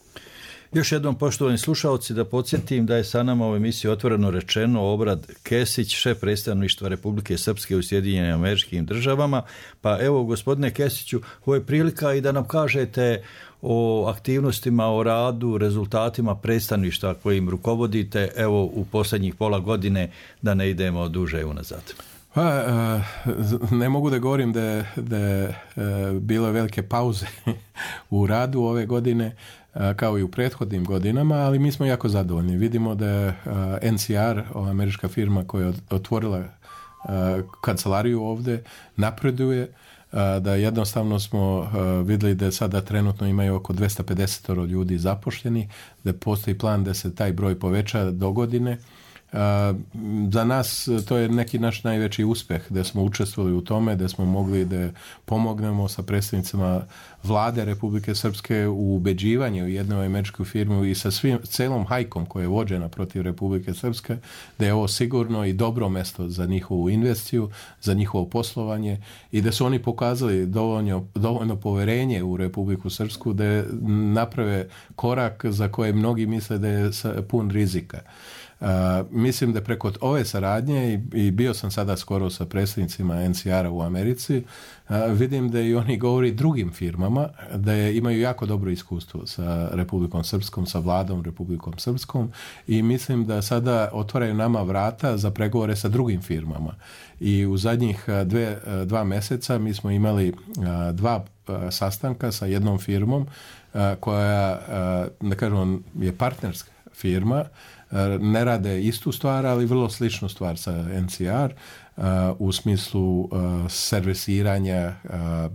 Još jednom, poštovani slušalci, da podsjetim da je sa nama u emisiji Otvoreno rečeno Obrad Kesić, šef predstavništva Republike Srpske u Sjedinjenim Američkim Državama. Pa evo, gospodine Kesiću, ovo je prilika i da nam kažete o aktivnostima, o radu, rezultatima predstavništva kojim rukovodite, evo, u posljednjih pola godine, da ne idemo duže unazad. Pa, ne mogu da govorim da, da je bilo velike pauze u radu ove godine, kao i u prethodnim godinama, ali mi smo jako zadovoljni. Vidimo da je N C R, američka firma koja je otvorila kancelariju ovdje, napreduje, da jednostavno smo vidjeli da sada trenutno imaju oko dvesta pedeset ljudi zaposleni, da postoji plan da se taj broj poveća do godine Za nas to je neki naš najveći uspjeh da smo učestvovali u tome, da smo mogli da pomognemo sa predstavnicima vlade Republike Srpske u ubeđivanju jedne američke firme i sa svim, celom hajkom koja je vođena protiv Republike Srpske, da je ovo sigurno i dobro mesto za njihovu investiciju, za njihovo poslovanje i da su oni pokazali dovoljno, dovoljno poverenje u Republiku Srpsku da naprave korak za koje mnogi misle da je pun rizika. Uh, mislim da preko ove saradnje i, i bio sam sada skoro sa predstavnicima N C R-a u Americi, uh, vidim da i oni govori drugim firmama da je, imaju jako dobro iskustvo sa Republikom Srpskom, sa vladom Republikom Srpskom i mislim da sada otvaraju nama vrata za pregovore sa drugim firmama. I u zadnjih dve, dva meseca mi smo imali uh, dva uh, sastanka sa jednom firmom uh, koja, uh, da kažem, je partnerska firma, ne rade istu stvar, ali vrlo sličnu stvar sa N C R uh, u smislu uh, servisiranja uh,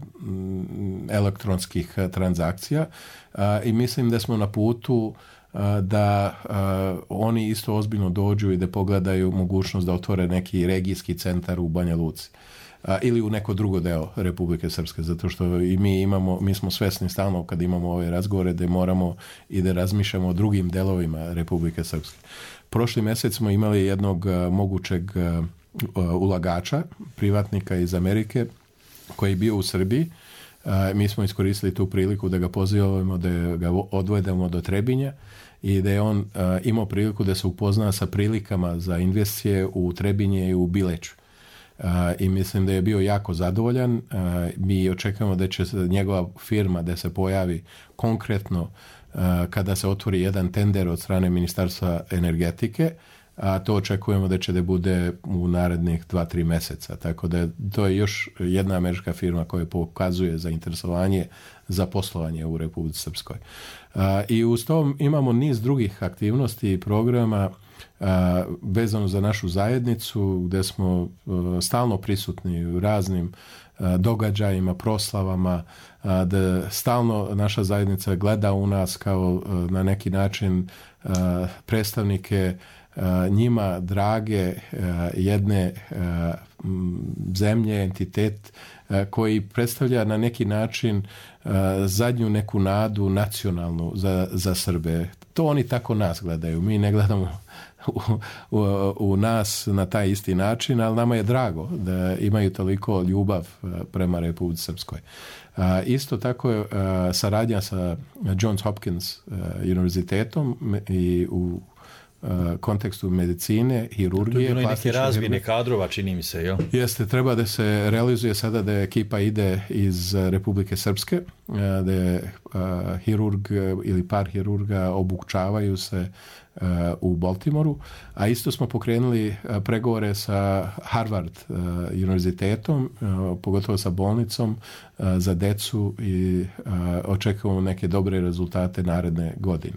elektronskih transakcija uh, i mislim da smo na putu uh, da uh, oni isto ozbiljno dođu i da pogledaju mogućnost da otvore neki regijski centar u Banja Luci. A, ili u neko drugo deo Republike Srpske, zato što i mi imamo, mi smo svesni stalno kad imamo ove razgovore da moramo i da razmišljamo o drugim delovima Republike Srpske. Prošli mjesec smo imali jednog a, mogućeg a, ulagača, privatnika iz Amerike, koji je bio u Srbiji. A, mi smo iskoristili tu priliku da ga pozivamo, da ga odvedemo do Trebinja i da je on a, imao priliku da se upozna sa prilikama za investicije u Trebinje i u Bileću. Uh, i mislim da je bio jako zadovoljan. Uh, mi očekujemo da će njegova firma da se pojavi konkretno uh, kada se otvori jedan tender od strane Ministarstva energetike, a to očekujemo da će da bude u narednih dva, tri mjeseca. Tako da to je još jedna američka firma koja pokazuje zainteresovanje za poslovanje u Republici Srpskoj. Uh, I uz to imamo niz drugih aktivnosti i programa Uh, vezano za našu zajednicu gdje smo uh, stalno prisutni u raznim uh, događajima, proslavama, uh, da stalno naša zajednica gleda u nas kao uh, na neki način uh, predstavnike uh, njima drage uh, jedne uh, zemlje, entitet uh, koji predstavlja na neki način uh, zadnju neku nadu nacionalnu za, za Srbe. To oni tako nas gledaju. Mi ne gledamo U, u, u nas na taj isti način, ali nama je drago da imaju toliko ljubav prema Republici Srpskoj. Uh, isto tako je uh, saradnja sa Johns Hopkins uh, univerzitetom i u uh, kontekstu medicine, hirurgije. To je bilo neke razmjene kadrova, čini mi se, jel? Jeste, treba da se realizuje sada da ekipa ide iz Republike Srpske, uh, da je uh, hirurg ili par hirurga obučavaju se Uh, u Baltimoru, a isto smo pokrenuli uh, pregovore sa Harvard uh, univerzitetom, uh, pogotovo sa bolnicom uh, za decu i uh, očekujemo neke dobre rezultate naredne godine.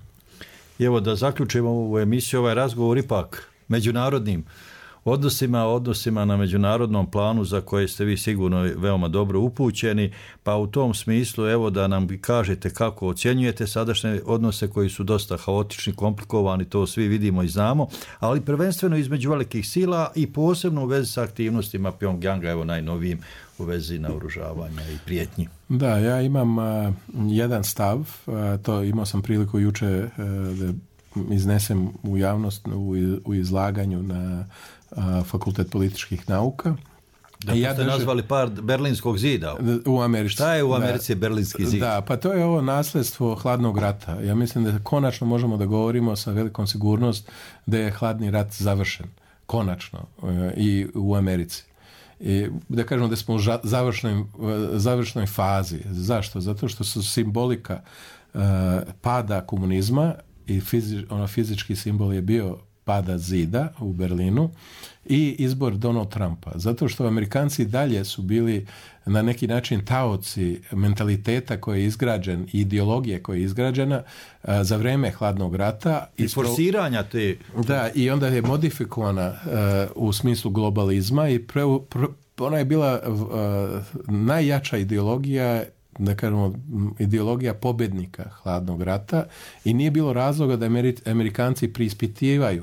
I evo da zaključimo ovu emisiju, ovaj razgovor ipak međunarodnim odnosima, odnosima na međunarodnom planu za koje ste vi sigurno veoma dobro upućeni, pa u tom smislu evo da nam kažete kako ocjenjujete sadašnje odnose koji su dosta haotični, komplikovani, to svi vidimo i znamo, ali prvenstveno između velikih sila i posebno u vezi sa aktivnostima Pjongjanga, evo najnovijim u vezi naoružavanja i prijetnji. Da, ja imam uh, jedan stav, uh, to imao sam priliku juče uh, da iznesem u javnost u, u izlaganju na uh, Fakultet političkih nauka. Da, ja ste držim, nazvali par Berlinskog zida. U Americi. Šta je u Americi da, Berlinski zid? Da, pa to je ovo nasljedstvo hladnog rata. Ja mislim da konačno možemo da govorimo sa velikom sigurnost da je hladni rat završen. Konačno. Uh, I u Americi. I da kažemo da smo u ža- završnoj, uh, završnoj fazi. Zašto? Zato što su simbolika uh, pada komunizma i fizi, ono fizički simbol je bio pada zida u Berlinu i izbor Donald Trumpa. Zato što Amerikanci dalje su bili na neki način taoci mentaliteta koji je izgrađen i ideologije koja je izgrađena uh, za vreme hladnog rata. I forsiranja te... Da, i onda je modifikovana uh, u smislu globalizma i pre, pre, ona je bila uh, najjača ideologija, da kažemo, ideologija pobjednika hladnog rata i nije bilo razloga da Ameri- Amerikanci preispitivaju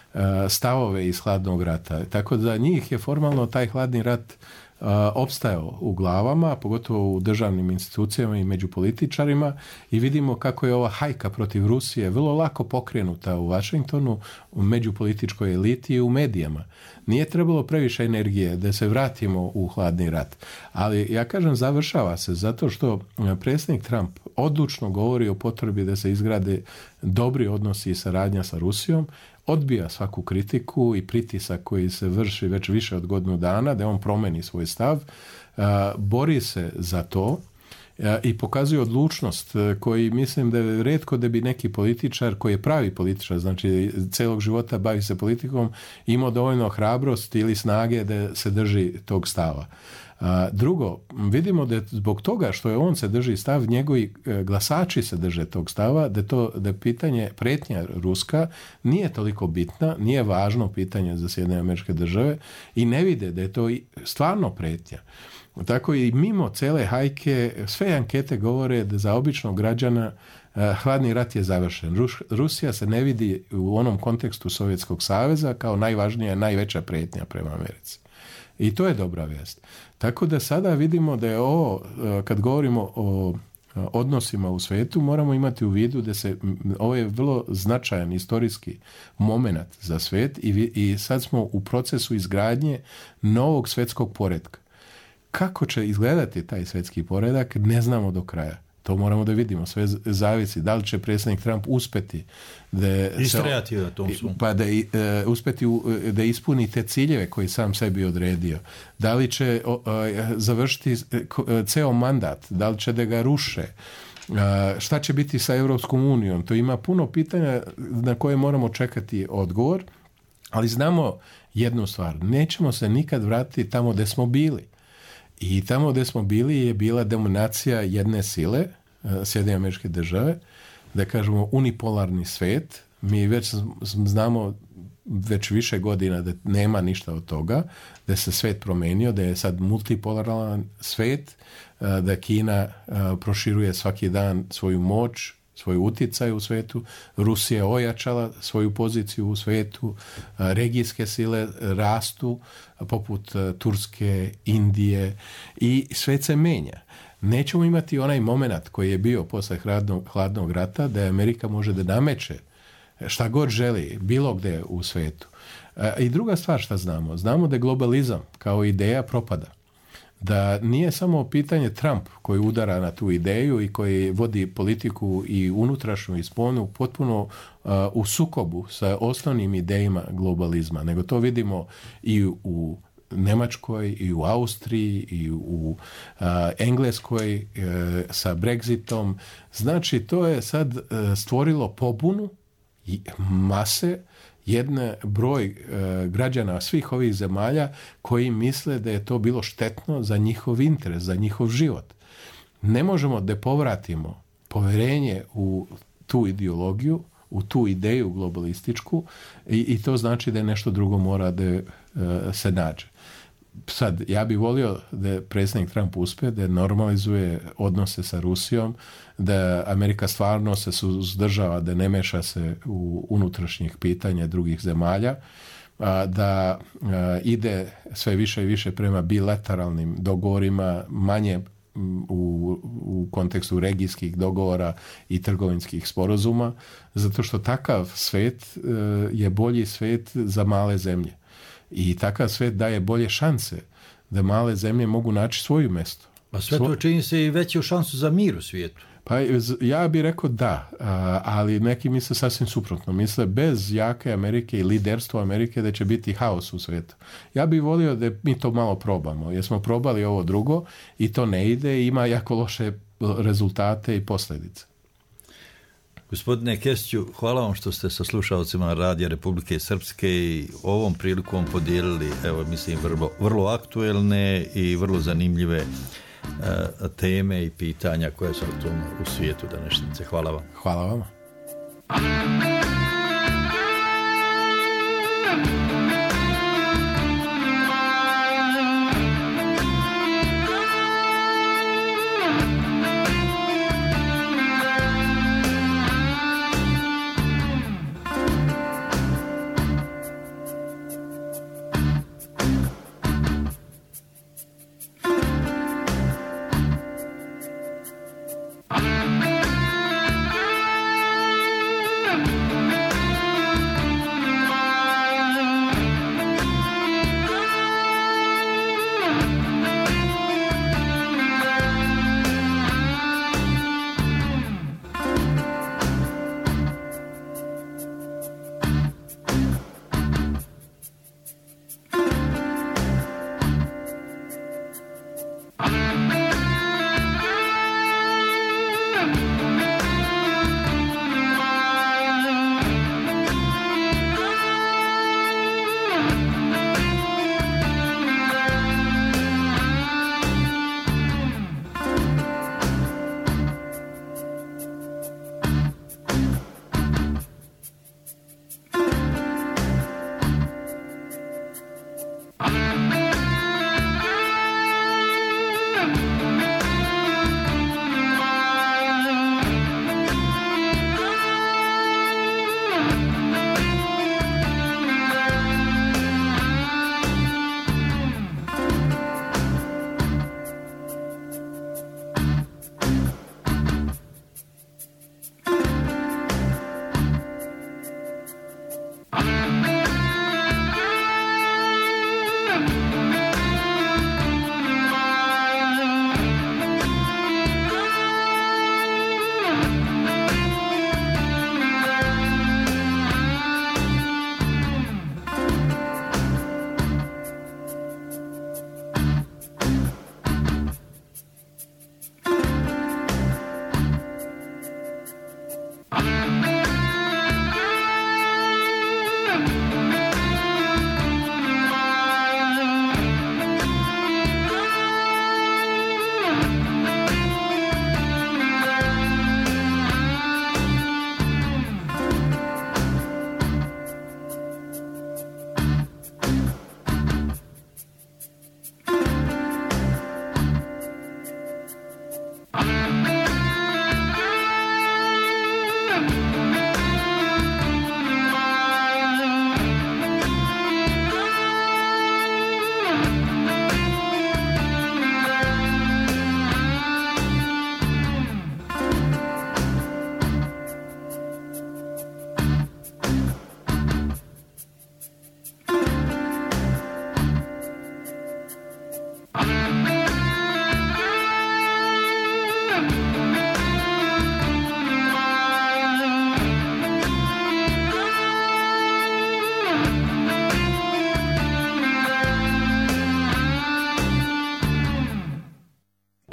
stavove iz hladnog rata. Tako da njih je formalno taj hladni rat opstajao u glavama, pogotovo u državnim institucijama i među političarima, i vidimo kako je ova hajka protiv Rusije vrlo lako pokrenuta u Washingtonu, u međupolitičkoj eliti i u medijama. Nije trebalo previše energije da se vratimo u hladni rat. Ali ja kažem, završava se zato što predsjednik Trump odlučno govori o potrebi da se izgrade dobri odnosi i saradnja sa Rusijom, odbija svaku kritiku i pritisak koji se vrši već više od godinu dana, da on promeni svoj stav, bori se za to i pokazuje odlučnost koji mislim da je retko da bi neki političar koji je pravi političar, znači celog života bavi se politikom, imao dovoljno hrabrosti ili snage da se drži tog stava. Drugo, vidimo da zbog toga što je on se drži stav, njegovi glasači se drže tog stava, da to da pitanje pretnja ruska nije toliko bitna, nije važno pitanje za Sjedinjene Američke Države i ne vide da je to stvarno pretnja. Tako i mimo cele hajke, sve ankete govore da za običnog građana hladni rat je završen. Rus, Rusija se ne vidi u onom kontekstu Sovjetskog saveza kao najvažnija, najveća pretnja prema Americi. I to je dobra vijest. Tako da sada vidimo da je ovo, kad govorimo o odnosima u svijetu, moramo imati u vidu da se, ovo je vrlo značajan istorijski moment za svijet i, i sad smo u procesu izgradnje novog svjetskog poretka. Kako će izgledati taj svjetski poredak, ne znamo do kraja. To moramo da vidimo, sve zavisi. Da li će predsjednik Trump uspjeti da istrajati na tom svom. Pa da uh, uspjeti uh, da ispuni te ciljeve koji sam sebi odredio. Da li će uh, završiti uh, ceo mandat, da li će da ga ruše. Uh, šta će biti sa Europskom unijom? To ima puno pitanja na koje moramo čekati odgovor, ali znamo jednu stvar. Nećemo se nikad vratiti tamo gdje smo bili. I tamo gdje smo bili je bila dominacija jedne sile, Sjedinjene Američke Države, da kažemo unipolarni svijet. Mi već znamo već više godina da nema ništa od toga, da se svijet promenio, da je sad multipolaran svijet, da Kina proširuje svaki dan svoju moć, svoj utjecaj u svijetu, Rusija ojačala svoju poziciju u svijetu, regijske sile rastu poput Turske, Indije i svijet se menja. Nećemo imati onaj moment koji je bio posle hladnog, hladnog rata da Amerika može da nameće šta god želi, bilo gdje u svijetu. I druga stvar šta znamo, znamo da globalizam kao ideja propada. Da nije samo pitanje Trump koji udara na tu ideju i koji vodi politiku i unutrašnju i spoljnu potpuno uh, u sukobu sa osnovnim idejama globalizma, nego to vidimo i u Njemačkoj i u Austriji i u uh, Engleskoj uh, sa Brexitom. Znači to je sad uh, stvorilo pobunu i mase, jedan broj e, građana svih ovih zemalja koji misle da je to bilo štetno za njihov interes, za njihov život. Ne možemo da povratimo poverenje u tu ideologiju, u tu ideju globalističku i, i to znači da je nešto drugo mora da e, se nađe. Sad, ja bih volio da predsjednik Trump uspije, da normalizuje odnose sa Rusijom, da Amerika stvarno se suzdržava, da ne meša se u unutrašnjih pitanja drugih zemalja, da ide sve više i više prema bilateralnim dogovorima, manje u, u kontekstu regijskih dogovora i trgovinskih sporazuma, zato što takav svet je bolji svet za male zemlje. I takav svet daje bolje šanse da male zemlje mogu naći svoju mjesto. A sve to čini se i veću šansu za mir u svijetu. Pa ja bih rekao da, ali neki misle sasvim suprotno. Misle bez jake Amerike i liderstva Amerike da će biti haos u svijetu. Ja bih volio da mi to malo probamo, jer smo probali ovo drugo i to ne ide i ima jako loše rezultate i posljedice. Gospodine Kesiću, hvala vam što ste sa slušalcima Radija Republike Srpske i ovom prilikom podijelili, evo mislim, vrlo, vrlo aktuelne i vrlo zanimljive uh, teme i pitanja koje su u svijetu današnjice. Hvala vam. Hvala vam.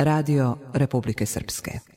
Radio Republike Srpske.